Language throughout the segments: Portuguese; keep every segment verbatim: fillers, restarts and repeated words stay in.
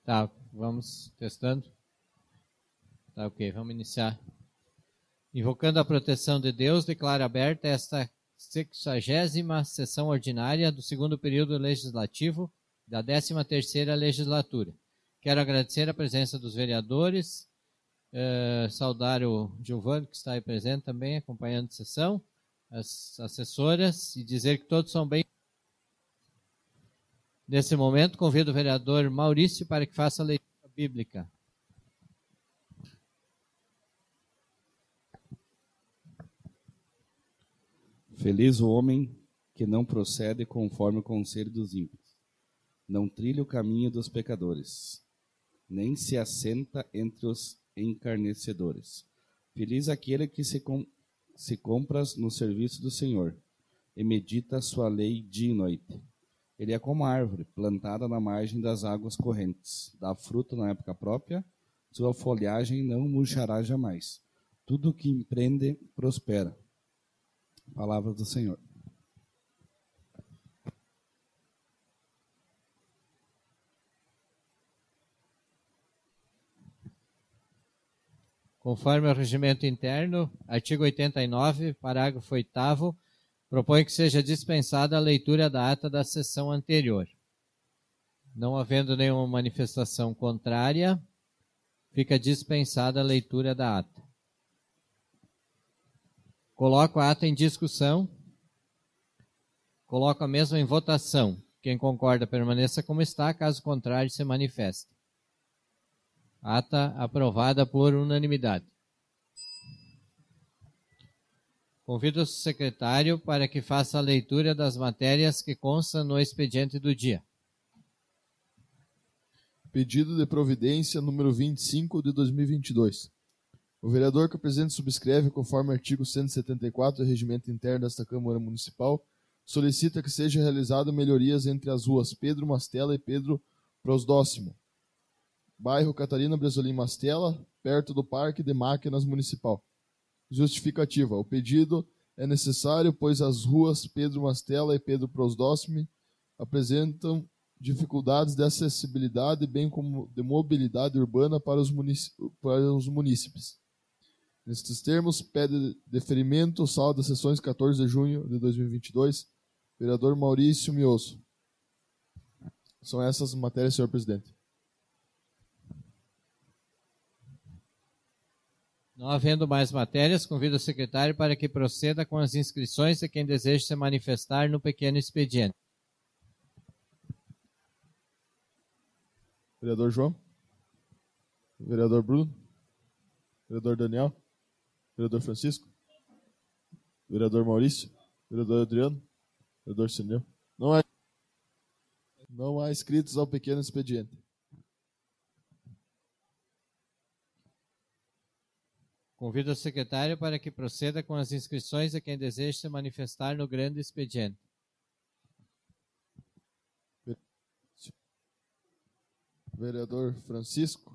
Tá, vamos testando. Tá, ok, vamos iniciar. Invocando a proteção de Deus, declaro aberta esta sexagésima sessão ordinária do segundo período legislativo da décima terceira legislatura. Quero agradecer a presença dos vereadores, eh, saudar o Giovanni, que está aí presente também, acompanhando a sessão, as assessoras, e dizer que todos são bem. Nesse momento, convido o vereador Maurício para que faça a leitura bíblica. Feliz o homem que não procede conforme o conselho dos ímpios, não trilha o caminho dos pecadores, nem se assenta entre os encarnecedores. Feliz aquele que se, com, se compra no serviço do Senhor e medita a sua lei dia e noite. Ele é como a árvore plantada na margem das águas correntes, dá fruto na época própria, sua folhagem não murchará jamais. Tudo o que empreende prospera. Palavra do Senhor. Conforme o regimento interno, artigo oitenta e nove, parágrafo oitavo, propõe que seja dispensada a leitura da ata da sessão anterior. Não havendo nenhuma manifestação contrária, fica dispensada a leitura da ata. Coloco a ata em discussão. Coloco a mesma em votação. Quem concorda, permaneça como está, caso contrário, se manifeste. Ata aprovada por unanimidade. Convido o secretário para que faça a leitura das matérias que constam no expediente do dia. Pedido de providência número vinte e cinco de dois mil e vinte e dois. O vereador que o presidente subscreve, conforme o artigo cento e setenta e quatro do Regimento Interno desta Câmara Municipal, solicita que seja realizado melhorias entre as ruas Pedro Mastella e Pedro Prosdóximo, bairro Catarina Bresolim Mastella, perto do Parque de Máquinas Municipal. Justificativa. O pedido é necessário, pois as ruas Pedro Mastella e Pedro Prosdóximo apresentam dificuldades de acessibilidade, bem como de mobilidade urbana para os, munic... para os munícipes. Nestes termos, pede deferimento, saldo das sessões quatorze de junho de dois mil e vinte e dois, vereador Maurício Mioso. São essas matérias, senhor presidente. Não havendo mais matérias, convido o secretário para que proceda com as inscrições de quem deseja se manifestar no pequeno expediente. Vereador João. Vereador Bruno. Vereador Daniel. Vereador Francisco. Vereador Maurício. Vereador Adriano. Vereador Sineu. Não há, não há inscritos ao pequeno expediente. Convido o secretário para que proceda com as inscrições de quem deseja se manifestar no grande expediente. Vereador Francisco.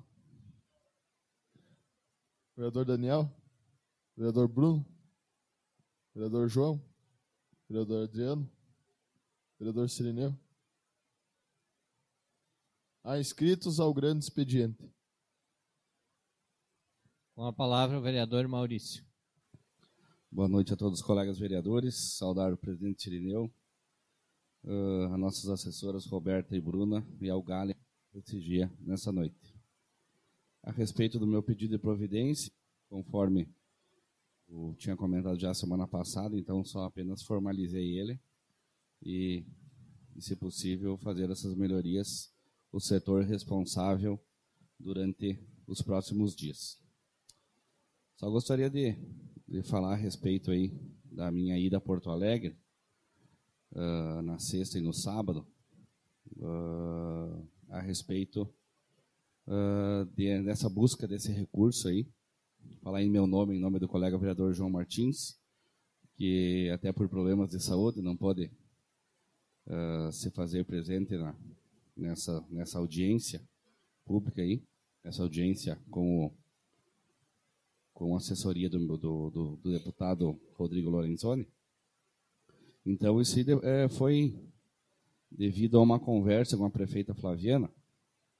Vereador Daniel. Vereador Bruno. Vereador João. Vereador Adriano. Vereador Sirineu. Há inscritos ao grande expediente. Com a palavra, o vereador Maurício. Boa noite a todos os colegas vereadores. Saudar o presidente Sirineu, uh, as nossas assessoras Roberta e Bruna e ao Galha esse dia, nessa noite. A respeito do meu pedido de providência, conforme eu tinha comentado já semana passada, então só apenas formalizei ele e, e se possível, fazer essas melhorias o setor responsável durante os próximos dias. Só gostaria de, de falar a respeito aí da minha ida a Porto Alegre, uh, na sexta e no sábado, uh, a respeito uh, de, dessa busca desse recurso aí, falar em meu nome, em nome do colega vereador João Martins, que até por problemas de saúde não pode uh, se fazer presente na, nessa, nessa audiência pública aí, essa audiência com o com a assessoria do, do, do, do deputado Rodrigo Lorenzoni. Então, isso é, foi devido a uma conversa com a prefeita Flaviana,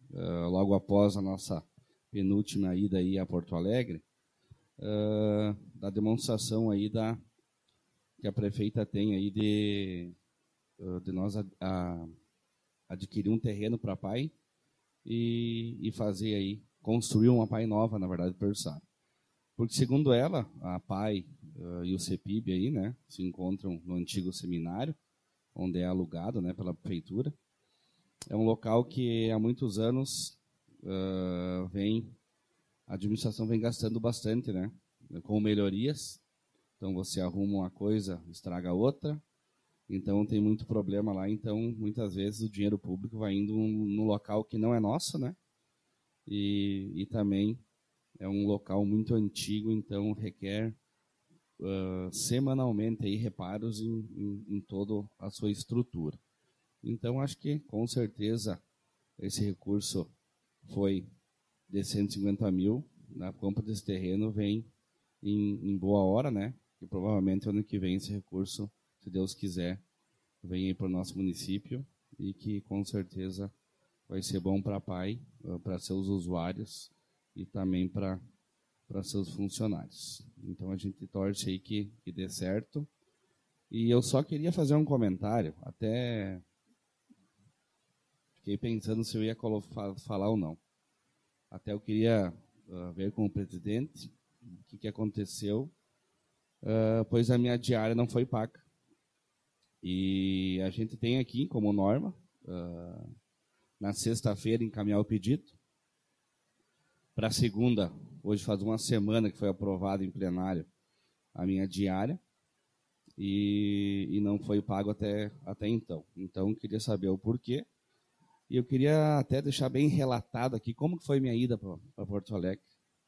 uh, logo após a nossa penúltima ida aí a Porto Alegre, uh, da demonstração aí da, que a prefeita tem aí de, uh, de nós a, a, adquirir um terreno para a P A I e, e fazer aí, construir uma P A I nova, na verdade, para o Ursara. Porque, segundo ela, a P A I uh, e o CEPIB aí, né, se encontram no antigo seminário, onde é alugado, né, pela prefeitura. É um local que há muitos anos uh, vem, a administração vem gastando bastante, né, com melhorias. Então você arruma uma coisa, estraga outra. Então tem muito problema lá. Então muitas vezes o dinheiro público vai indo num local que não é nosso, né? E, e também é um local muito antigo, então requer uh, semanalmente aí reparos em, em, em toda a sua estrutura. Então, acho que, com certeza, esse recurso foi de cento e cinquenta mil. Na compra desse terreno vem em, em boa hora, né? E provavelmente ano que vem esse recurso, se Deus quiser, vem aí para o nosso município e que, com certeza, vai ser bom para a P A I, para seus usuários e também para para seus funcionários. Então, a gente torce aí que, que dê certo. E eu só queria fazer um comentário, até... Fiquei pensando se eu ia falar ou não. Até eu queria uh, ver com o presidente o que, que aconteceu, uh, pois a minha diária não foi paga. E a gente tem aqui como norma, uh, na sexta-feira, encaminhar o pedido. Para a segunda, hoje faz uma semana que foi aprovado em plenário a minha diária e, e não foi pago até, até então. Então, queria saber o porquê. E eu queria até deixar bem relatado aqui como foi minha ida para Porto Alegre.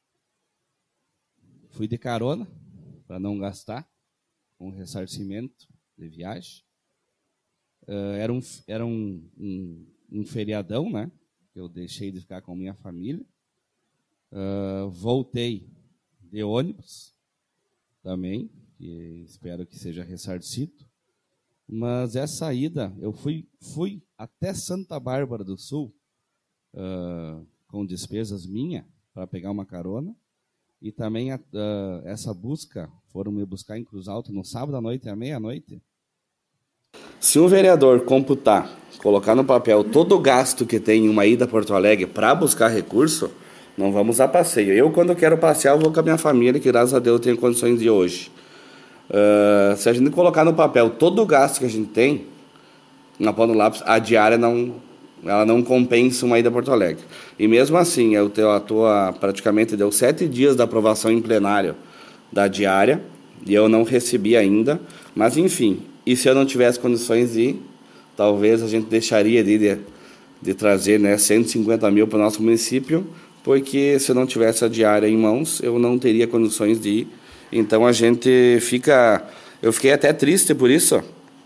Fui de carona, para não gastar, com ressarcimento de viagem. Uh, era um, era um, um, um feriadão, né? Que eu deixei de ficar com minha família. Uh, voltei de ônibus também, que espero que seja ressarcido. Mas essa ida, eu fui, fui até Santa Bárbara do Sul, uh, com despesas minhas, para pegar uma carona. E também uh, essa busca, foram me buscar em Cruz Alta no sábado à noite, à meia-noite. Se um vereador computar, colocar no papel todo o gasto que tem em uma ida a Porto Alegre para buscar recurso, não vamos a passeio. Eu, quando quero passear, eu vou com a minha família, que graças a Deus eu tenho condições de hoje. Uh, se a gente colocar no papel todo o gasto que a gente tem, na ponta do lápis, a diária não, ela não compensa uma ida a Porto Alegre. E mesmo assim, eu estou praticamente, deu sete dias da aprovação em plenário da diária, e eu não recebi ainda, mas enfim, e se eu não tivesse condições de ir, talvez a gente deixaria de, de, de trazer, né, cento e cinquenta mil para o nosso município, porque se eu não tivesse a diária em mãos, eu não teria condições de ir. Então a gente fica... Eu fiquei até triste por isso,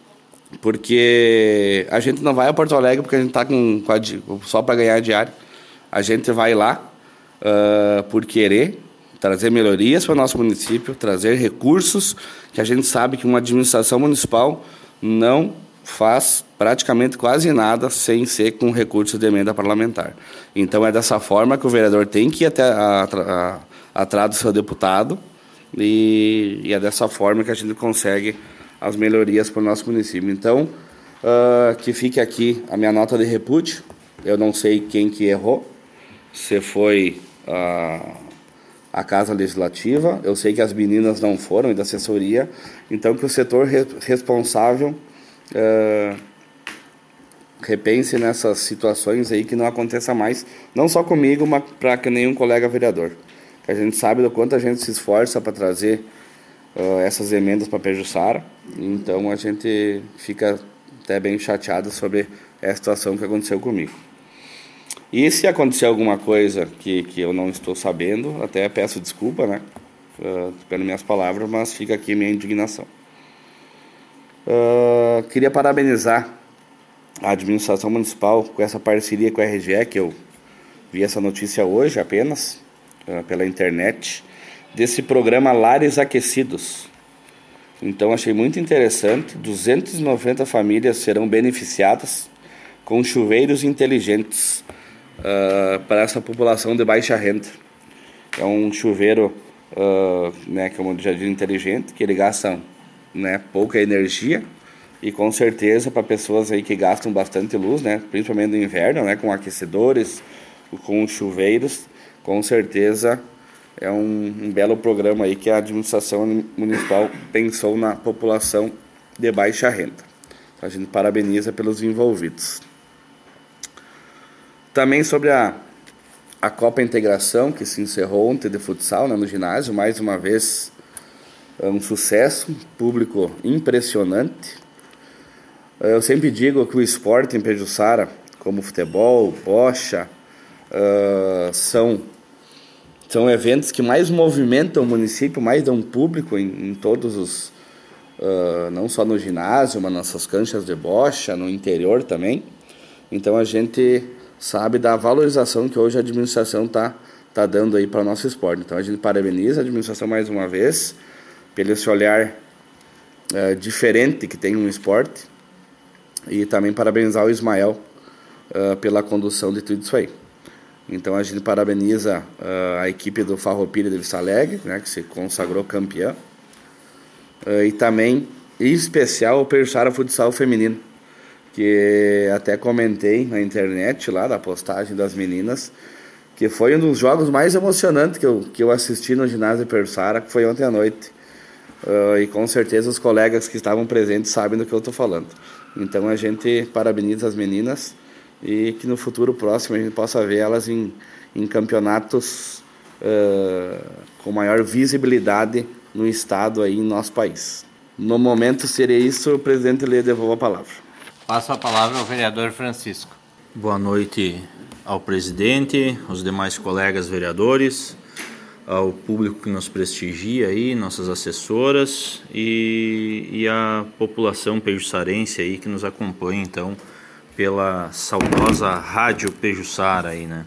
porque a gente não vai a Porto Alegre porque a gente está com, com a, só para ganhar a diária. A gente vai lá uh, por querer trazer melhorias para o nosso município, trazer recursos que a gente sabe que uma administração municipal não faz praticamente quase nada sem ser com recursos de emenda parlamentar. Então é dessa forma que o vereador tem que ir até a, a, a, atrás do seu deputado, E, e é dessa forma que a gente consegue as melhorias para o nosso município. Então, uh, que fique aqui a minha nota de repúdio. Eu não sei quem que errou, se foi uh, a Casa Legislativa, eu sei que as meninas não foram, e da assessoria, então que o setor re- responsável uh, repense nessas situações aí, que não aconteça mais, não só comigo, mas para que nenhum colega vereador. A gente sabe do quanto a gente se esforça para trazer uh, essas emendas para Pejuçara, então a gente fica até bem chateado sobre essa situação que aconteceu comigo. E se acontecer alguma coisa que, que eu não estou sabendo, até peço desculpa, né, uh, pelas minhas palavras, mas fica aqui a minha indignação. Uh, queria parabenizar a administração municipal com essa parceria com a R G E, que eu vi essa notícia hoje apenas, pela internet, desse programa Lares Aquecidos. Então achei muito interessante. duzentas e noventa famílias serão beneficiadas com chuveiros inteligentes. uh, para essa população de baixa renda. É um chuveiro, uh, né, como eu já disse, inteligente, que ele gasta, né, pouca energia, e com certeza para pessoas aí que gastam bastante luz, né, principalmente no inverno, né, com aquecedores, com chuveiros, com certeza é um, um belo programa aí que a administração municipal pensou na população de baixa renda. A gente parabeniza pelos envolvidos. Também sobre a, a Copa Integração, que se encerrou ontem de futsal, né, no ginásio, mais uma vez é um sucesso, público impressionante. Eu sempre digo que o esporte em Pejuçara, como futebol, bocha, uh, são, são eventos que mais movimentam o município, mais dão público em, em todos os, uh, não só no ginásio, mas nas suas canchas de bocha, no interior também. Então a gente sabe da valorização que hoje a administração está tá dando aí para o nosso esporte. Então a gente parabeniza a administração mais uma vez pelo esse olhar uh, diferente que tem no esporte. E também parabenizar o Ismael uh, pela condução de tudo isso aí. Então a gente parabeniza uh, a equipe do Farroupilha de Vista Alegre, né, que se consagrou campeã. Uh, e também, em especial, o Pejuçara Futsal Feminino, que até comentei na internet lá da postagem das meninas, que foi um dos jogos mais emocionantes que eu, que eu assisti no ginásio Pejuçara, que foi ontem à noite. Uh, e com certeza os colegas que estavam presentes sabem do que eu estou falando. Então a gente parabeniza as meninas e que no futuro próximo a gente possa ver elas em, em campeonatos uh, com maior visibilidade no estado aí em nosso país. No momento seria isso, o presidente lhe devolve a palavra. Passo a palavra ao vereador Francisco. Boa noite ao presidente, aos demais colegas vereadores, ao público que nos prestigia aí, nossas assessoras e, e a população pejuçarense aí que nos acompanha então pela saudosa Rádio Pejuçara aí, né?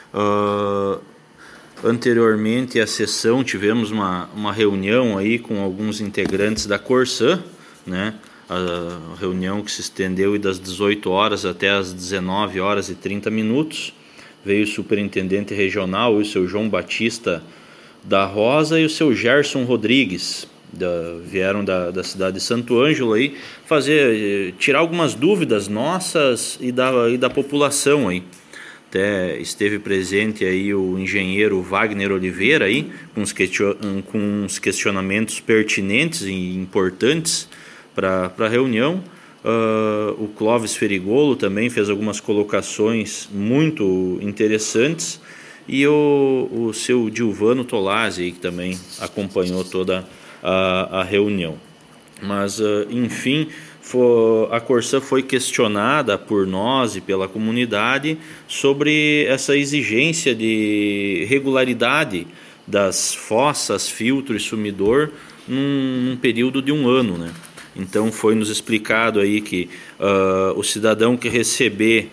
Uh, anteriormente à sessão tivemos uma, uma reunião aí com alguns integrantes da Corsã, né? A reunião que se estendeu das dezoito horas até as dezenove horas e trinta minutos. Veio o superintendente regional, o seu João Batista da Rosa e o seu Gerson Rodrigues, da, vieram da, da cidade de Santo Ângelo aí, fazer, tirar algumas dúvidas nossas e da, e da população aí. Até esteve presente aí o engenheiro Wagner Oliveira aí, com uns, question, com uns questionamentos pertinentes e importantes para a reunião. Uh, o Clóvis Ferigolo também fez algumas colocações muito interessantes. E o, o seu Dilvano Tolazzi, que também acompanhou toda a, a reunião. Mas, uh, enfim, for, a Corsã foi questionada por nós e pela comunidade sobre essa exigência de regularidade das fossas, filtro e sumidor num, num período de um ano, né? Então foi nos explicado aí que uh, o cidadão que receber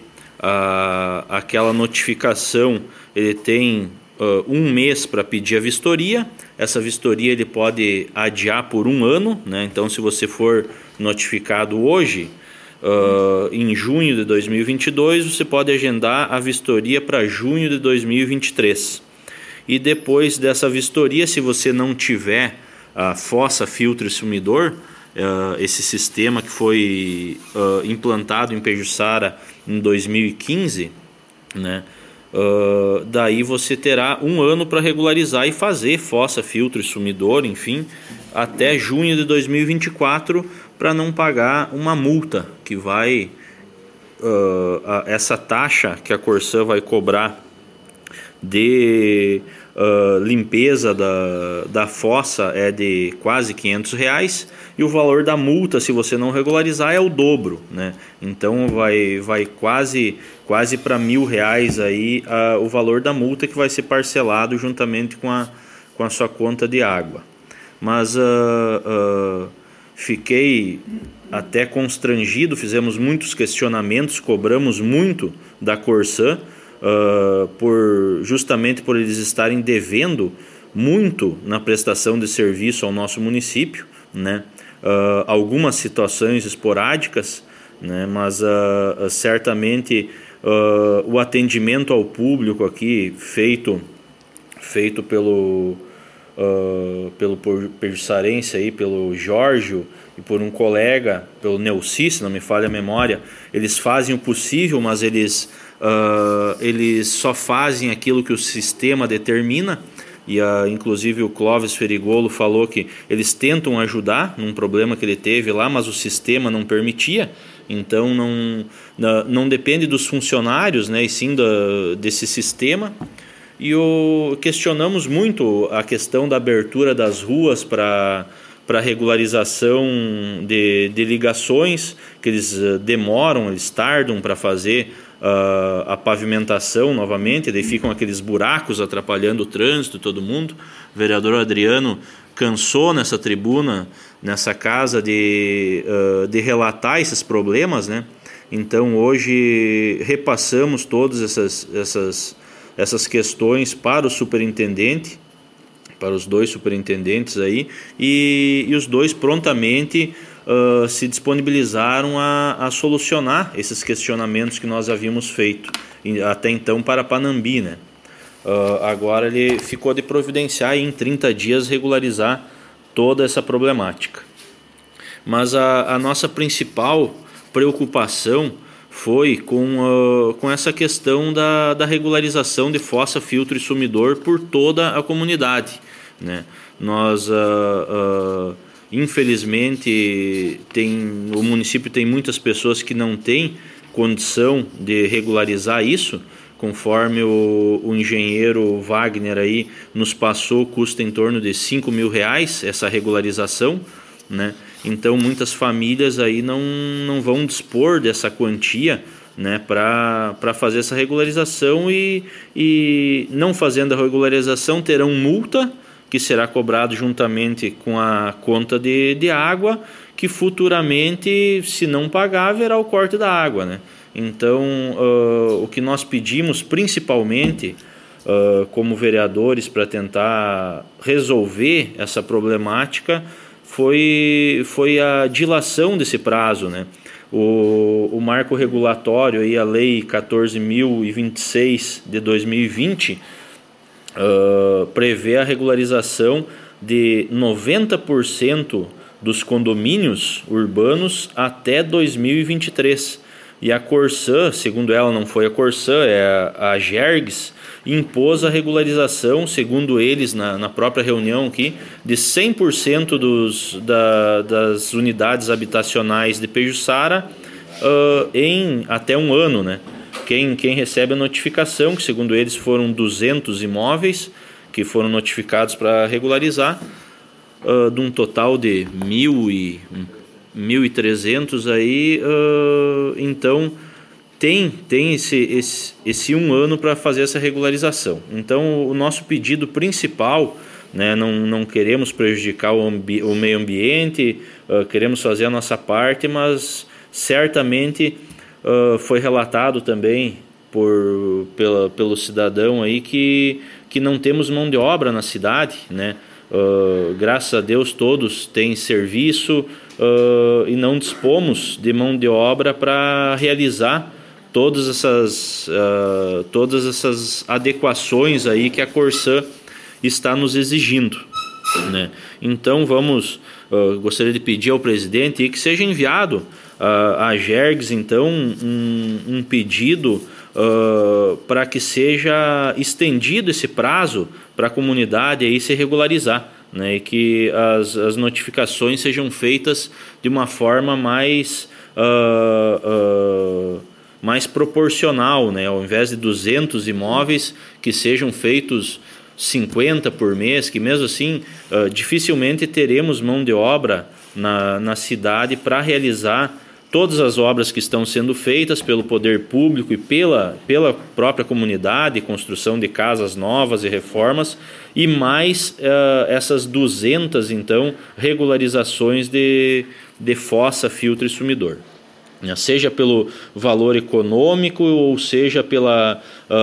uh, aquela notificação, ele tem uh, um mês para pedir a vistoria. Essa vistoria ele pode adiar por um ano, né? Então se você for notificado hoje, uh, em junho de dois mil e vinte e dois, você pode agendar a vistoria para junho de dois mil e vinte e três. E depois dessa vistoria, se você não tiver a fossa, filtro e sumidor, uh, esse sistema que foi uh, implantado em Pejuçara em dois mil e quinze, né? Uh, daí você terá um ano para regularizar e fazer fossa, filtro e sumidor, enfim, até junho de dois mil e vinte e quatro, para não pagar uma multa que vai, uh, a, essa taxa que a Corsã vai cobrar de uh, limpeza da, da fossa é de quase quinhentos reais, e o valor da multa, se você não regularizar, é o dobro, né? Então vai, vai quase, quase para mil reais aí, uh, o valor da multa, que vai ser parcelado juntamente com a, com a sua conta de água. Mas uh, uh, fiquei até constrangido, fizemos muitos questionamentos, cobramos muito da Corsã, uh, por, justamente por eles estarem devendo muito na prestação de serviço ao nosso município, né? Uh, algumas situações esporádicas, né? Mas uh, uh, certamente uh, o atendimento ao público aqui feito, feito pelo, uh, pelo perjuçarense, aí, pelo Jorge, e por um colega, pelo Neuci, se não me falha a memória, eles fazem o possível, mas eles, uh, eles só fazem aquilo que o sistema determina. E uh, inclusive o Clóvis Ferigolo falou que eles tentam ajudar num problema que ele teve lá, mas o sistema não permitia. Então não, não depende dos funcionários, né, e sim da, desse sistema. E o, questionamos muito a questão da abertura das ruas para para regularização de, de ligações, que eles uh, demoram, eles tardam para fazer uh, a pavimentação novamente, daí ficam aqueles buracos atrapalhando o trânsito, todo mundo. O vereador Adriano cansou nessa tribuna, nessa casa, de, uh, de relatar esses problemas, né? Então hoje repassamos todas essas, essas, essas questões para o superintendente, para os dois superintendentes aí, e, e os dois prontamente uh, se disponibilizaram a, a solucionar esses questionamentos que nós havíamos feito até então para Panambi, né? Uh, agora ele ficou de providenciar e em trinta dias regularizar toda essa problemática. Mas a, a nossa principal preocupação foi com, uh, com essa questão da, da regularização de fossa, filtro e sumidor por toda a comunidade, né? Nós, uh, uh, infelizmente, tem, o município tem muitas pessoas que não têm condição de regularizar isso, conforme o, o engenheiro Wagner aí nos passou, custa em torno de cinco mil reais essa regularização, né? Então muitas famílias aí não, não vão dispor dessa quantia, né, para fazer essa regularização, e, e não fazendo a regularização terão multa que será cobrado juntamente com a conta de, de água, que futuramente, se não pagar, haverá o corte da água, né? Então uh, o que nós pedimos principalmente uh, como vereadores para tentar resolver essa problemática foi, foi a dilação desse prazo, né? O, o marco regulatório, aí, a Lei quatorze mil e vinte e seis de dois mil e vinte, uh, prevê a regularização de noventa por cento dos condomínios urbanos até dois mil e vinte e três. E a Corsã, segundo ela, não foi a Corsã, é a, a Gergs, impôs a regularização, segundo eles, na, na própria reunião aqui, de cem por cento dos, da, das unidades habitacionais de Pejuçara uh, em até um ano, né? Quem, quem recebe a notificação, que segundo eles foram duzentos imóveis que foram notificados para regularizar, uh, de um total de mil e... mil e trezentos aí, uh, então tem, tem esse, esse, esse um ano para fazer essa regularização. Então o nosso pedido principal, né, não, não queremos prejudicar o, ambi o meio ambiente, uh, queremos fazer a nossa parte, mas certamente uh, foi relatado também por, pela, pelo cidadão aí que, que não temos mão de obra na cidade, né? Uh, graças a Deus todos têm serviço, uh, e não dispomos de mão de obra para realizar todas essas, uh, todas essas adequações aí que a Corsã está nos exigindo, né? Então vamos, uh, gostaria de pedir ao presidente que seja enviado uh, à Gergs então um, um pedido uh, para que seja estendido esse prazo para a comunidade aí se regularizar, né, e que as, as notificações sejam feitas de uma forma mais, uh, uh, mais proporcional, né, ao invés de duzentos imóveis, que sejam feitos cinquenta por mês, que mesmo assim uh, dificilmente teremos mão de obra na, na cidade para realizar todas as obras que estão sendo feitas pelo poder público e pela, pela própria comunidade, construção de casas novas e reformas, e mais uh, essas duzentas, então, regularizações de, de fossa, filtro e sumidor. Seja pelo valor econômico ou seja pela,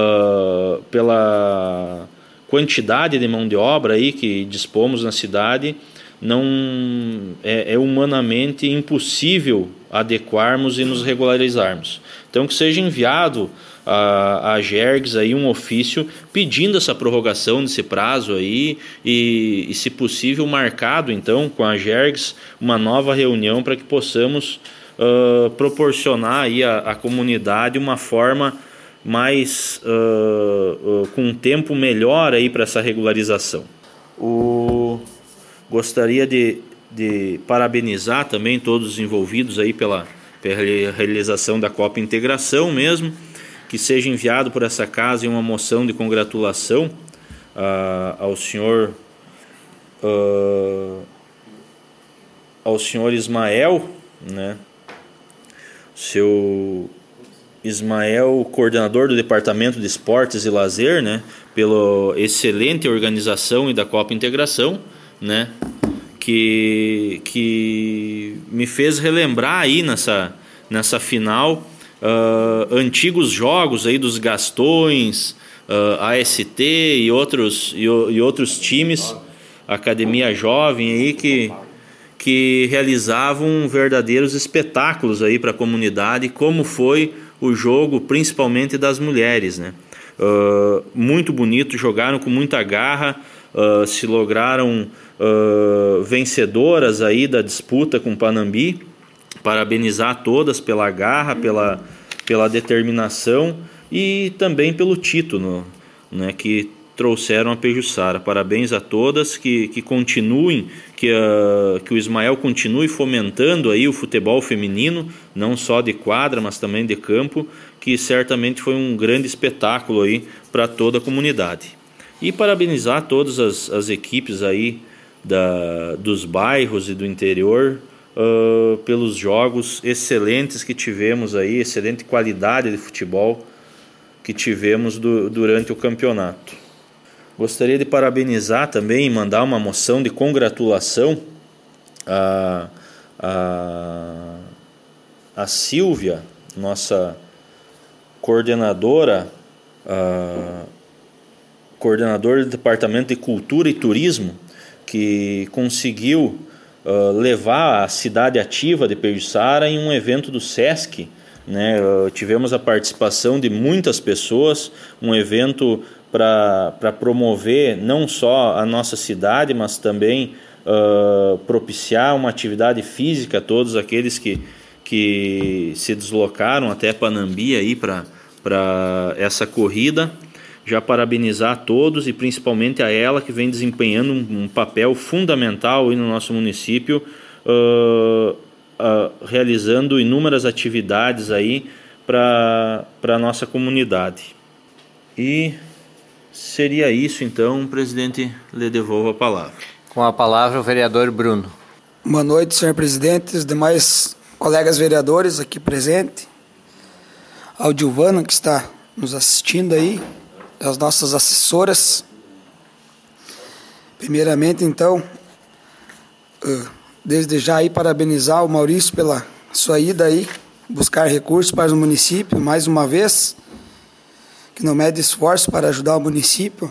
uh, pela quantidade de mão de obra aí que dispomos na cidade, não é, é humanamente impossível adequarmos e nos regularizarmos. Então, que seja enviado a, a Gergs aí um ofício pedindo essa prorrogação desse prazo aí e, e, se possível, marcado então com a Gergs uma nova reunião para que possamos uh, proporcionar aí à, à comunidade uma forma mais uh, uh, com um tempo melhor aí para essa regularização. O, gostaria de, de parabenizar também todos os envolvidos aí pela, pela realização da Copa Integração mesmo, que seja enviado por essa casa uma moção de congratulação uh, ao senhor uh, ao senhor Ismael, né? Seu Ismael, coordenador do Departamento de Esportes e Lazer, né, pela excelente organização e da Copa Integração, né, que, que me fez relembrar aí nessa, nessa final uh, antigos jogos aí dos Gastões, uh, A S T e outros, e, e outros times, Academia Jovem aí que, que realizavam verdadeiros espetáculos aí para a comunidade, como foi o jogo principalmente das mulheres, né? Uh, muito bonito, jogaram com muita garra, uh, se lograram uh, vencedoras aí da disputa com Panambi. Parabenizar todas pela garra, pela, pela determinação e também pelo título, né, que trouxeram a Pejuçara. Parabéns a todas, que, que continuem, que, uh, que o Ismael continue fomentando aí o futebol feminino, não só de quadra, mas também de campo, que certamente foi um grande espetáculo aí para toda a comunidade. E parabenizar todas as, as equipes aí da, dos bairros e do interior uh, pelos jogos excelentes que tivemos aí, excelente qualidade de futebol que tivemos do, durante o campeonato. Gostaria de parabenizar também e mandar uma moção de congratulação a, a, a Silvia, nossa coordenadora, a, coordenadora do Departamento de Cultura e Turismo, que conseguiu uh, levar a cidade ativa de Pejuçara em um evento do Sesc, né? Uh, tivemos a participação de muitas pessoas, um evento para promover não só a nossa cidade, mas também uh, propiciar uma atividade física a todos aqueles que, que se deslocaram até Panambi aí para essa corrida. Já parabenizar a todos e principalmente a ela, que vem desempenhando um, um papel fundamental aí no nosso município, uh, uh, realizando inúmeras atividades aí para a nossa comunidade. E seria isso, então, presidente, lhe devolvo a palavra. Com a palavra o vereador Bruno. Boa noite, senhor presidente, os demais colegas vereadores aqui presentes, ao Gilvana, que está nos assistindo aí, as nossas assessoras. Primeiramente, então, desde já aí parabenizar o Maurício pela sua ida aí, buscar recursos para o município, mais uma vez, que não mede esforço para ajudar o município,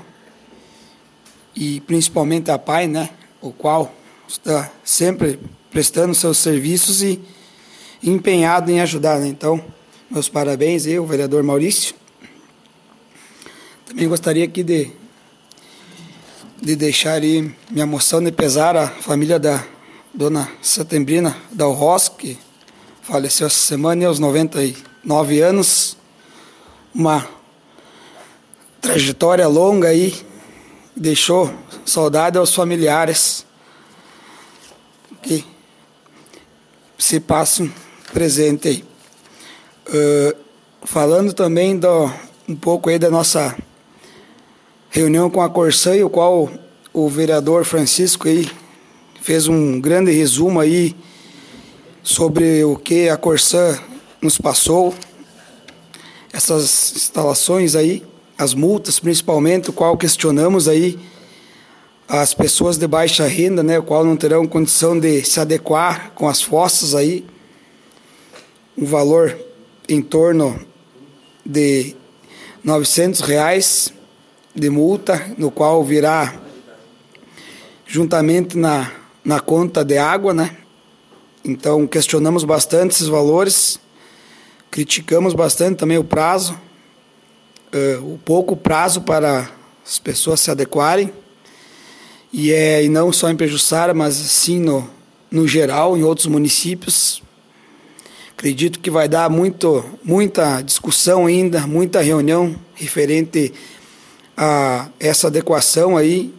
e principalmente a P A I, né, o qual está sempre prestando seus serviços e empenhado em ajudar, né? Então, meus parabéns aí, o vereador Maurício. Também gostaria aqui de, de deixar aí minha moção de pesar à família da dona Setembrina Dalros, que faleceu essa semana aos noventa e nove anos. Uma trajetória longa aí, deixou saudade aos familiares que se passam presente aí. Uh, falando também do, um pouco aí da nossa reunião com a Corsã, o qual o vereador Francisco aí fez um grande resumo aí sobre o que a Corsã nos passou, essas instalações aí, as multas principalmente, o qual questionamos aí as pessoas de baixa renda, né, o qual não terão condição de se adequar com as fossas aí, um valor em torno de novecentos reais de multa, no qual virá juntamente na, na conta de água, né? Então, questionamos bastante esses valores, criticamos bastante também o prazo, uh, o pouco prazo para as pessoas se adequarem, e, é, e não só em Pejuçara, mas sim no, no geral, em outros municípios. Acredito que vai dar muito, muita discussão ainda, muita reunião referente a essa adequação aí.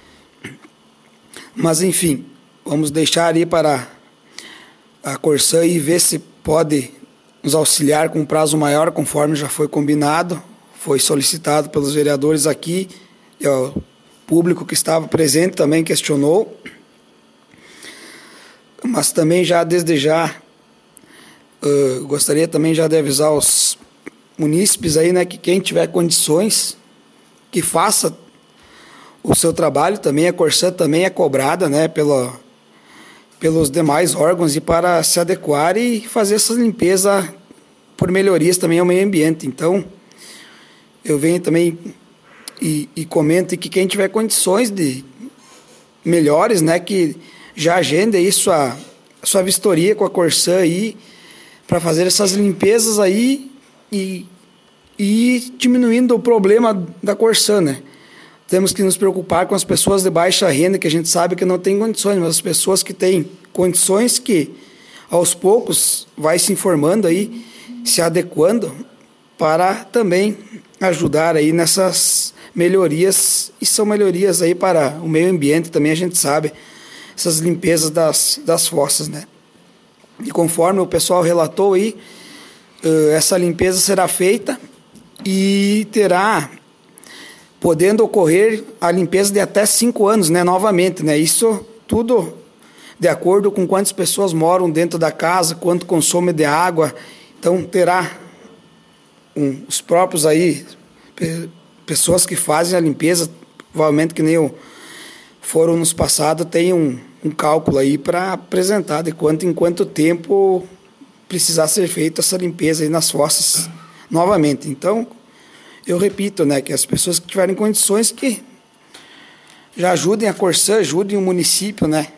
Mas, enfim, vamos deixar aí para a Corsã e ver se pode nos auxiliar com um prazo maior, conforme já foi combinado, foi solicitado pelos vereadores aqui, e o público que estava presente também questionou. Mas também já, desde já, uh, gostaria também já de avisar os munícipes aí, né, que quem tiver condições, que faça o seu trabalho também. A Corsã também é cobrada, né, pela, pelos demais órgãos, e para se adequar e fazer essa limpeza por melhorias também ao meio ambiente. Então, eu venho também e, e comento que quem tiver condições de melhores, né, que já agende aí sua, sua vistoria com a Corsã aí, para fazer essas limpezas aí e, e diminuindo o problema da Corsã, né? Temos que nos preocupar com as pessoas de baixa renda, que a gente sabe que não tem condições, mas as pessoas que têm condições, que aos poucos vai se informando aí, se adequando para também ajudar aí nessas melhorias, e são melhorias aí para o meio ambiente também, a gente sabe, essas limpezas das, das fossas, né? E conforme o pessoal relatou aí, essa limpeza será feita e terá, podendo ocorrer a limpeza de até cinco anos, né, novamente, né? Isso tudo de acordo com quantas pessoas moram dentro da casa, quanto consome de água. Então terá um, os próprios aí, pe, pessoas que fazem a limpeza, provavelmente que nem o, foram nos passados, tem um, um cálculo aí para apresentar de quanto em quanto tempo precisar ser feita essa limpeza aí nas fossas novamente. Então, eu repito, né, que as pessoas que tiverem condições, que já ajudem a Corsã, ajudem o município, né,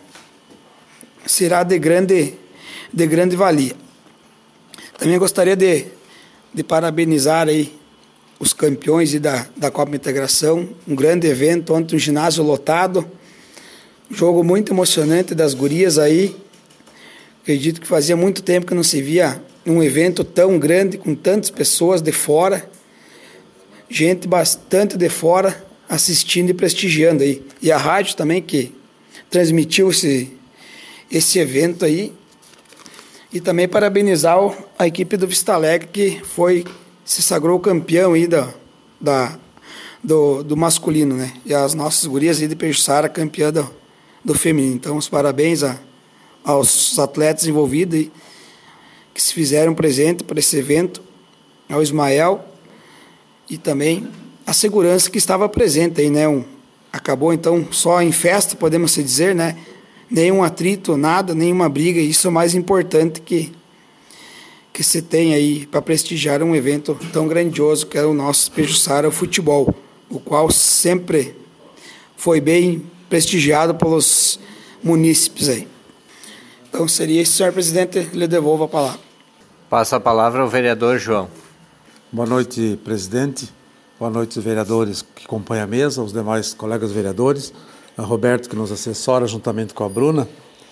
será de grande, de grande valia. Também gostaria de, de parabenizar aí os campeões e da, da Copa Integração, um grande evento, ontem um ginásio lotado, um jogo muito emocionante das gurias aí. Acredito que fazia muito tempo que não se via um evento tão grande, com tantas pessoas de fora, gente bastante de fora assistindo e prestigiando aí. E a rádio também, que transmitiu esse, esse evento aí. E também parabenizar a equipe do Vista Alegre, que foi, se sagrou campeão aí da, da, do, do masculino, né? E as nossas gurias aí de Pejuçara, campeã do, do feminino. Então, os parabéns a, aos atletas envolvidos aí, que se fizeram presente para esse evento, ao Ismael, e também a segurança que estava presente aí, né? Um, acabou então só em festa, podemos se dizer, né? Nenhum atrito, nada, nenhuma briga. Isso é o mais importante que, que se tem aí para prestigiar um evento tão grandioso que é o nosso Pejuçara, o futebol, o qual sempre foi bem prestigiado pelos munícipes aí. Então seria isso, senhor presidente, lhe devolvo a palavra. Passa a palavra ao vereador João. Boa noite, presidente. Boa noite, vereadores que acompanham a mesa, os demais colegas vereadores, a Roberto, que nos assessora juntamente com a Bruna,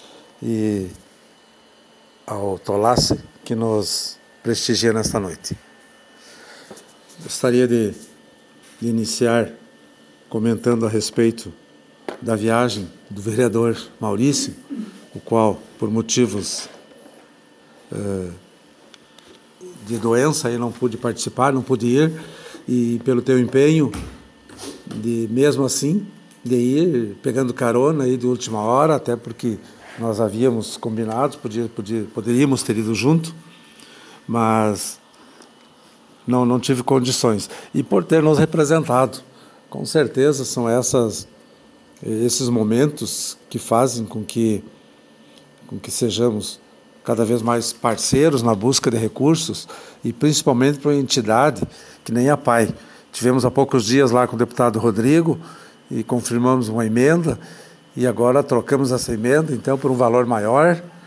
e ao Tolassi, que nos prestigia nesta noite. Gostaria de, de iniciar comentando a respeito da viagem do vereador Maurício, o qual, por motivos uh, de doença, aí não pude participar, não pude ir, e pelo teu empenho, de mesmo assim, de ir pegando carona aí de última hora, até porque nós havíamos combinado, podia, podia, poderíamos ter ido junto, mas não, não tive condições. E por ter nos representado, com certeza são essas, esses momentos que fazem com que, com que sejamos cada vez mais parceiros na busca de recursos, e principalmente para uma entidade que nem a P A I. Tivemos há poucos dias lá com o deputado Rodrigo e confirmamos uma emenda, e agora trocamos essa emenda, então, por um valor maior,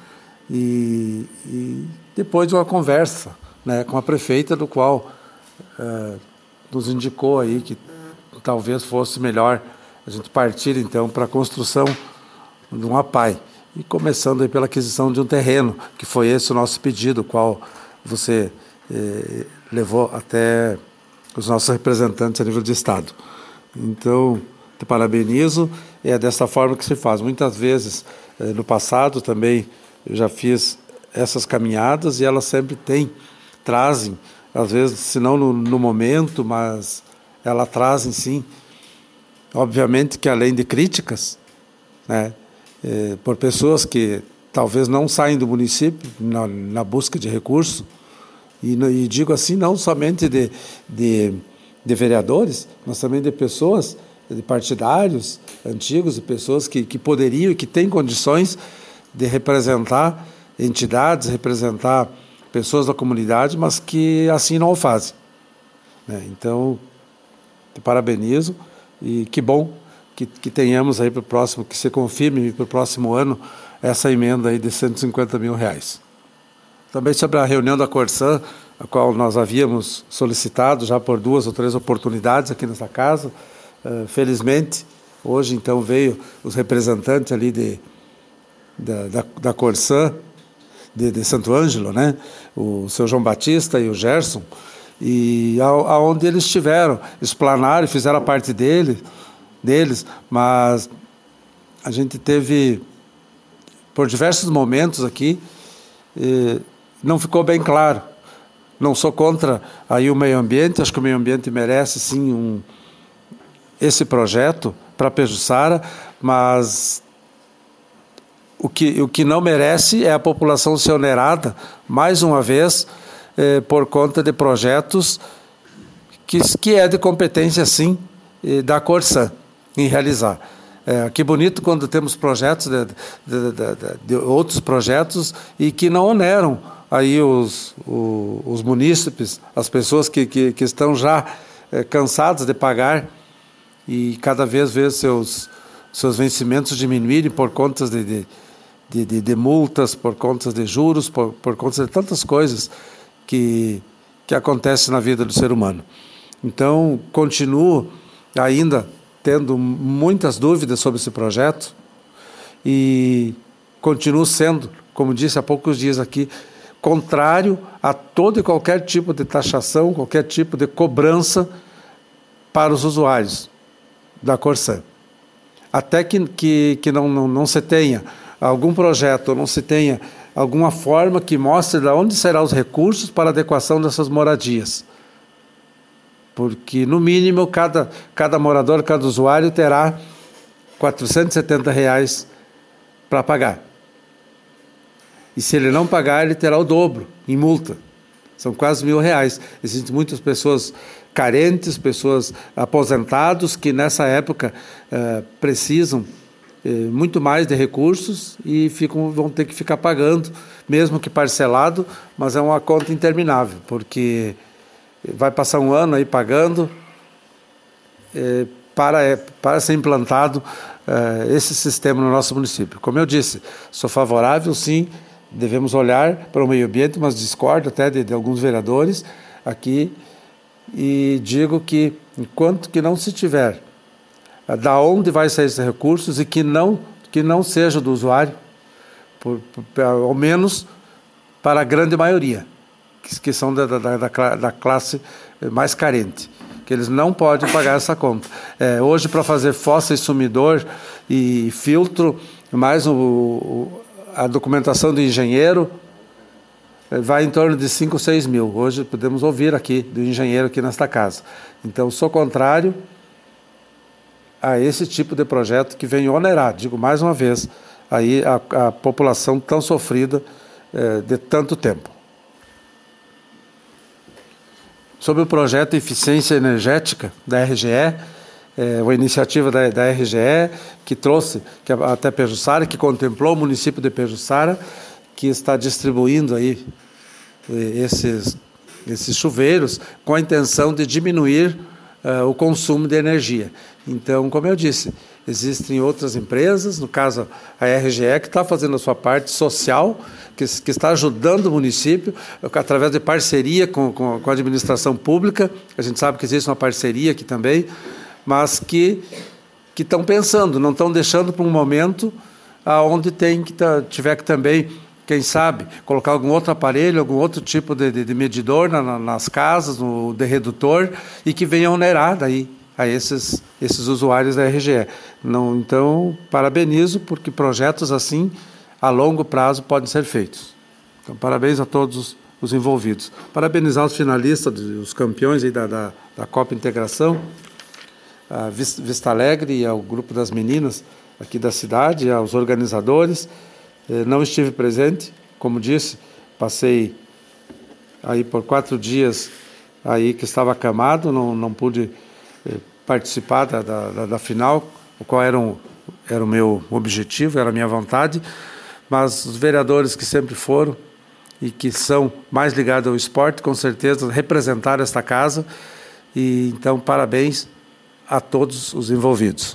e, e depois de uma conversa, né, com a prefeita, do qual uh, nos indicou aí que talvez fosse melhor a gente partir então para a construção de um A P A I, e começando aí pela aquisição de um terreno, que foi esse o nosso pedido, o qual você eh, levou até os nossos representantes a nível de Estado. Então, te parabenizo, é dessa forma que se faz. Muitas vezes, eh, no passado também, eu já fiz essas caminhadas e elas sempre têm, trazem, às vezes, se não no, no momento, mas elas trazem sim, obviamente que além de críticas, né, eh, por pessoas que talvez não saem do município na, na busca de recursos, e, e digo assim, não somente de, de, de vereadores, mas também de pessoas, de partidários antigos, de pessoas que, que poderiam e que têm condições de representar entidades, representar pessoas da comunidade, mas que assim não o fazem. Né? Então, te parabenizo e que bom que, que tenhamos aí para o próximo, que se confirme para o próximo ano essa emenda aí de cento e cinquenta mil reais. Também sobre a reunião da Corsã, a qual nós havíamos solicitado já por duas ou três oportunidades aqui nessa casa, uh, felizmente, hoje então veio os representantes ali de, da, da, da Corsã, de, de Santo Ângelo, né? O seu João Batista e o Gerson, e aonde eles estiveram, explanaram e fizeram a parte dele, deles, mas a gente teve, por diversos momentos aqui, eh, não ficou bem claro. Não sou contra aí o meio ambiente, acho que o meio ambiente merece sim um, esse projeto para Pejuçara, mas o que, o que não merece é a população ser onerada, mais uma vez, eh, por conta de projetos que, que é de competência, sim, eh, da Corsã em realizar. É, que bonito quando temos projetos, de, de, de, de, de outros projetos, e que não oneram aí os, os, os munícipes, as pessoas que, que, que estão já é, cansadas de pagar e cada vez vê seus, seus vencimentos diminuírem por conta de, de, de, de, de multas, por conta de juros, por, por conta de tantas coisas que, que acontecem na vida do ser humano. Então, continuo ainda tendo muitas dúvidas sobre esse projeto e continuo sendo, como disse há poucos dias aqui, contrário a todo e qualquer tipo de taxação, qualquer tipo de cobrança para os usuários da Corsã. Até que, que, que não, não, não se tenha algum projeto, ou não se tenha alguma forma que mostre de onde serão os recursos para a adequação dessas moradias. Porque, no mínimo, cada, cada morador, cada usuário terá quatrocentos e setenta reais para pagar. E se ele não pagar, ele terá o dobro em multa. São quase mil reais. Existem muitas pessoas carentes, pessoas aposentados, que nessa época eh, precisam eh, muito mais de recursos e ficam, vão ter que ficar pagando, mesmo que parcelado, mas é uma conta interminável, porque vai passar um ano aí pagando eh, para, para ser implantado eh, esse sistema no nosso município. Como eu disse, sou favorável, sim, devemos olhar para o meio ambiente, mas discordo até de, de alguns vereadores aqui e digo que enquanto que não se tiver eh, da onde vai sair esses recursos e que não, que não seja do usuário, por, por, ao menos para a grande maioria, que são da, da, da, da classe mais carente, que eles não podem pagar essa conta. É, hoje, para fazer fossa e sumidor e filtro, mais o, o, a documentação do engenheiro, vai em torno de cinco, seis mil. Hoje podemos ouvir aqui do engenheiro aqui nesta casa. Então, sou contrário a esse tipo de projeto que vem onerar, digo mais uma vez, aí a, a população tão sofrida é, de tanto tempo. Sobre o projeto Eficiência Energética da R G E, é uma iniciativa da, da R G E que trouxe que, até Pejuçara, que contemplou o município de Pejuçara, que está distribuindo aí esses, esses chuveiros com a intenção de diminuir uh, o consumo de energia. Então, como eu disse, existem outras empresas, no caso a R G E, que está fazendo a sua parte social, que, que está ajudando o município, através de parceria com, com, com a administração pública. A gente sabe que existe uma parceria aqui também, mas que que estão pensando, não estão deixando para um momento onde tem que tá, tiver que também, quem sabe, colocar algum outro aparelho, algum outro tipo de, de, de medidor na, na, nas casas, no de redutor, e que venha onerar daí a esses, esses usuários da R G E. Não, então, parabenizo, porque projetos assim, a longo prazo, podem ser feitos. Então, parabéns a todos os, os envolvidos. Parabenizar os finalistas, os campeões aí da, da, da Copa Integração, a Vista Alegre e ao grupo das meninas aqui da cidade, aos organizadores. Não estive presente, como disse, passei aí por quatro dias aí que estava acamado, não, não pude participar da, da, da final, o qual era, um, era o meu objetivo, era a minha vontade, mas os vereadores que sempre foram e que são mais ligados ao esporte, com certeza representaram esta casa, e então parabéns a todos os envolvidos.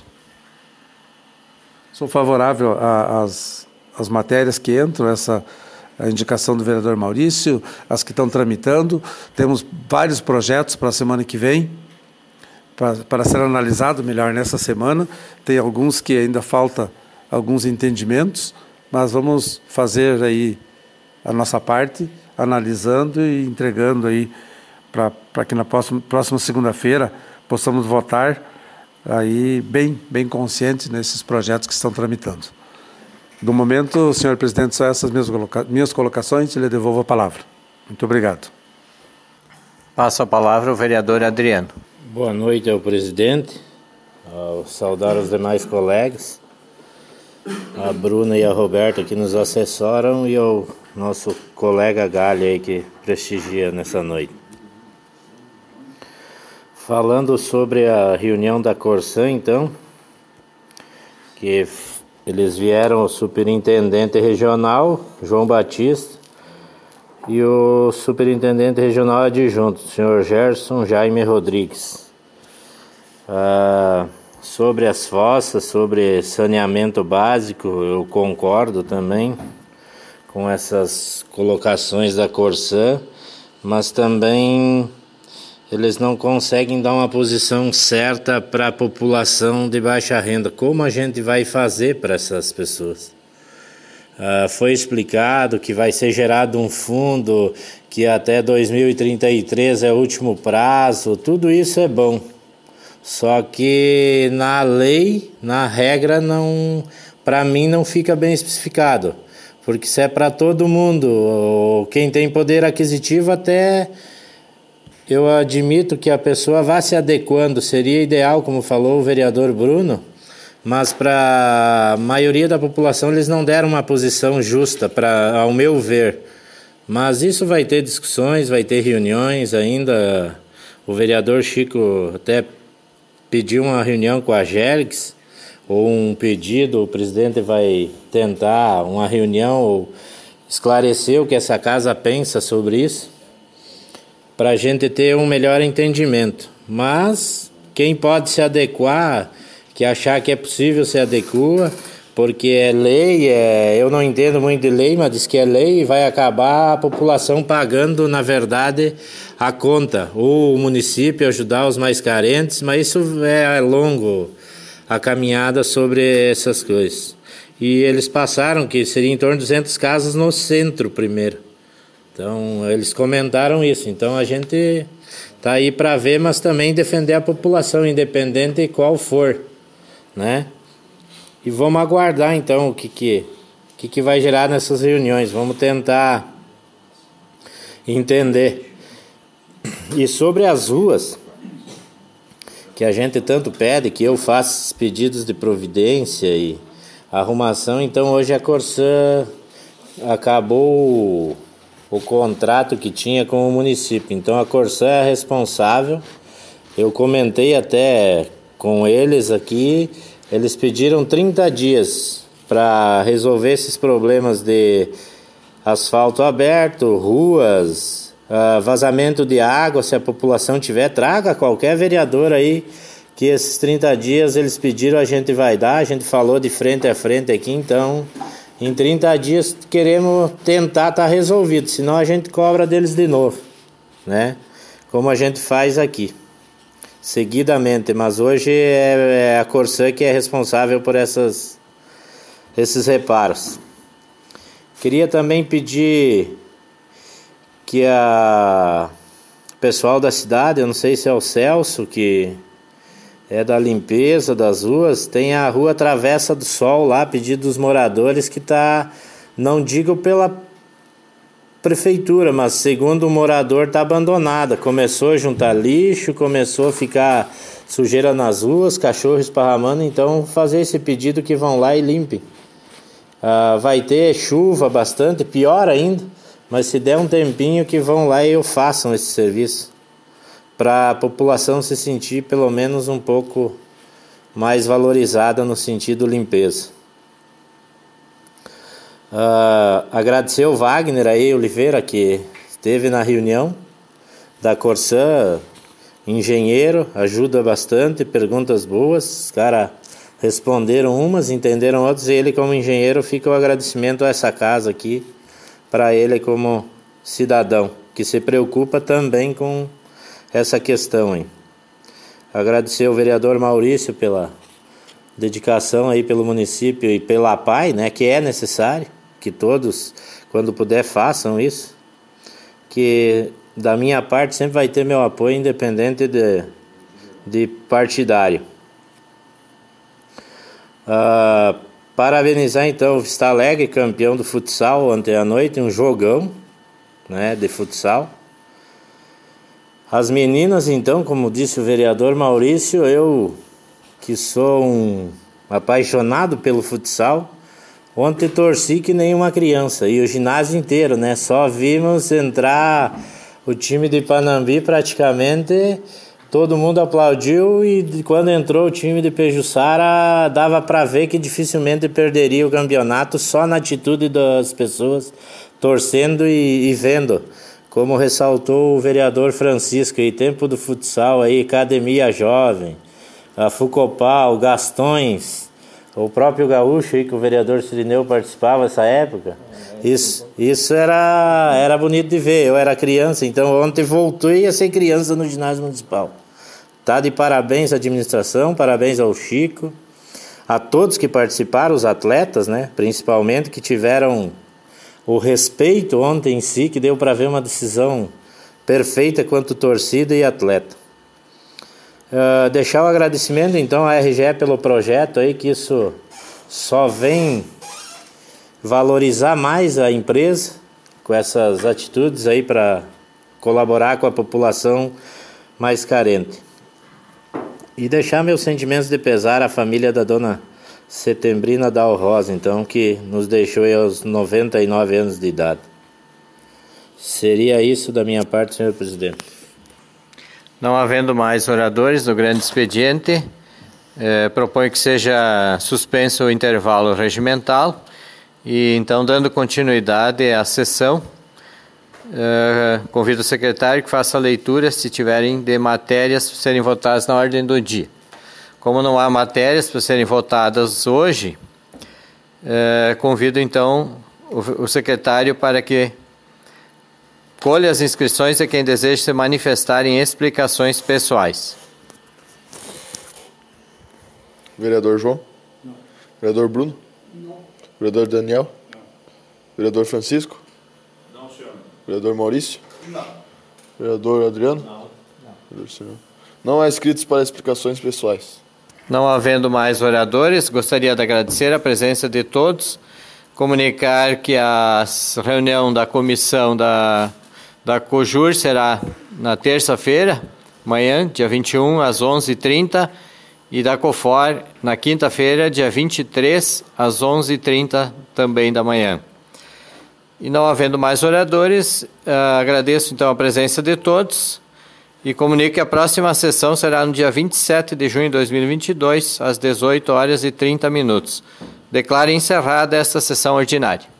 Sou favorável às as matérias que entram, essa a indicação do vereador Maurício, as que estão tramitando. Temos vários projetos para a semana que vem, para, para ser analisado melhor nessa semana. Tem alguns que ainda falta alguns entendimentos, mas vamos fazer aí a nossa parte, analisando e entregando aí para que na próxima, próxima segunda-feira possamos votar aí bem, bem conscientes nesses projetos que estão tramitando. No momento, senhor presidente, são essas minhas, coloca- minhas colocações e lhe devolvo a palavra. Muito obrigado. Passo a palavra ao vereador Adriano. Boa noite ao presidente, ao saudar os demais colegas, a Bruna e a Roberta que nos assessoram e ao nosso colega Galha aí que prestigia nessa noite. Falando sobre a reunião da Corsã, então, que eles vieram, o superintendente regional, João Batista, e o superintendente regional adjunto, o senhor Gerson Jaime Rodrigues. Ah, sobre as fossas, sobre saneamento básico, eu concordo também com essas colocações da Corsã, mas também eles não conseguem dar uma posição certa para a população de baixa renda. Como a gente vai fazer para essas pessoas? Uh, foi explicado que vai ser gerado um fundo, que até dois mil e trinta e três é o último prazo. Tudo isso é bom. Só que na lei, na regra, não, para mim não fica bem especificado. Porque se é para todo mundo, quem tem poder aquisitivo até... Eu admito que a pessoa vá se adequando, seria ideal, como falou o vereador Bruno, mas para a maioria da população eles não deram uma posição justa, pra, ao meu ver. Mas isso vai ter discussões, vai ter reuniões ainda. O vereador Chico até pediu uma reunião com a Gélix, ou um pedido, o presidente vai tentar uma reunião, ou esclarecer o que essa casa pensa sobre isso, para a gente ter um melhor entendimento. Mas quem pode se adequar, que achar que é possível, se adequa, porque é lei, é, eu não entendo muito de lei, mas diz que é lei e vai acabar a população pagando, na verdade, a conta. Ou o município ajudar os mais carentes, mas isso é longo, a caminhada sobre essas coisas. E eles passaram que seria em torno de duzentas casas no centro primeiro. Então, eles comentaram isso. Então, a gente está aí para ver, mas também defender a população, independente de qual for, né? E vamos aguardar, então, o que, que, que, que vai gerar nessas reuniões. Vamos tentar entender. E sobre as ruas, que a gente tanto pede, que eu faço pedidos de providência e arrumação, então hoje a Corsã acabou o contrato que tinha com o município. Então a Corsã é responsável. Eu comentei até com eles aqui, eles pediram trinta dias para resolver esses problemas de asfalto aberto, ruas, uh, vazamento de água. Se a população tiver, traga qualquer vereador aí que esses trinta dias eles pediram, a gente vai dar, a gente falou de frente a frente aqui, então em trinta dias queremos tentar estar tá resolvido, senão a gente cobra deles de novo, né? Como a gente faz aqui, seguidamente, mas hoje é, é a Corsã que é responsável por essas, esses reparos. Queria também pedir que a o pessoal da cidade, eu não sei se é o Celso, que é da limpeza das ruas, tem a rua Travessa do Sol lá, pedido dos moradores, que está, não digo pela prefeitura, mas segundo o morador está abandonada, começou a juntar lixo, começou a ficar sujeira nas ruas, cachorro esparramando, então fazer esse pedido que vão lá e limpem. Ah, vai ter chuva bastante, pior ainda, mas se der um tempinho que vão lá e façam esse serviço, para a população se sentir pelo menos um pouco mais valorizada no sentido limpeza. Uh, agradecer o Wagner aí, Oliveira, que esteve na reunião da Corsã, engenheiro, ajuda bastante, perguntas boas, os caras responderam umas, entenderam outras, e ele como engenheiro fica o agradecimento a essa casa aqui, para ele como cidadão, que se preocupa também com essa questão aí. Agradecer ao vereador Maurício pela dedicação aí pelo município e pela A P A I, né, que é necessário, que todos, quando puder, façam isso, que da minha parte sempre vai ter meu apoio, independente de, de partidário. Uh, Parabenizar então o Vista Alegre, campeão do futsal ontem à noite, um jogão, né, de futsal. As meninas então, como disse o vereador Maurício, eu que sou um apaixonado pelo futsal, ontem torci que nem uma criança, e o ginásio inteiro, né, só vimos entrar o time de Panambi praticamente. Todo mundo aplaudiu e quando entrou o time de Pejuçara dava para ver que dificilmente perderia o campeonato só na atitude das pessoas torcendo e, e vendo. Como ressaltou o vereador Francisco, aí, tempo do futsal, aí, Academia Jovem, a Fucopal, Gastões, o próprio Gaúcho, aí, que o vereador Cirineu participava nessa época. Isso, isso era, era bonito de ver, eu era criança, então ontem voltei a ser criança no ginásio municipal. Tá de parabéns à administração, parabéns ao Chico, a todos que participaram, os atletas, né, principalmente, que tiveram o respeito ontem em si, que deu para ver uma decisão perfeita quanto torcida e atleta. Uh, deixar o agradecimento então à R G E pelo projeto aí, que isso só vem valorizar mais a empresa com essas atitudes aí para colaborar com a população mais carente. E deixar meus sentimentos de pesar à família da dona Setembrina Dal Rosa, então, que nos deixou aí aos noventa e nove anos de idade. Seria isso da minha parte, senhor presidente. Não havendo mais oradores no grande expediente, eh, proponho que seja suspenso o intervalo regimental e, então, dando continuidade à sessão, eh, convido o secretário que faça a leitura, se tiverem, de matérias para serem votadas na ordem do dia. Como não há matérias para serem votadas hoje, eh, convido, então, o, o secretário para que colhe as inscrições de quem deseja se manifestar em explicações pessoais. Vereador João? Não. Vereador Bruno? Não. Vereador Daniel? Não. Vereador Francisco? Não, senhor. Vereador Maurício? Não. Vereador Adriano? Não. Não. Não há inscritos para explicações pessoais. Não havendo mais oradores, gostaria de agradecer a presença de todos, comunicar que a reunião da comissão da da COJUR será na terça-feira, amanhã, dia vinte e um, às onze e trinta, e da COFOR na quinta-feira, dia vinte e três, às onze e trinta, também da manhã. E não havendo mais oradores, uh, agradeço então a presença de todos e comunico que a próxima sessão será no dia vinte e sete de junho de dois mil e vinte e dois, às dezoito horas e trinta minutos. Declaro encerrada esta sessão ordinária.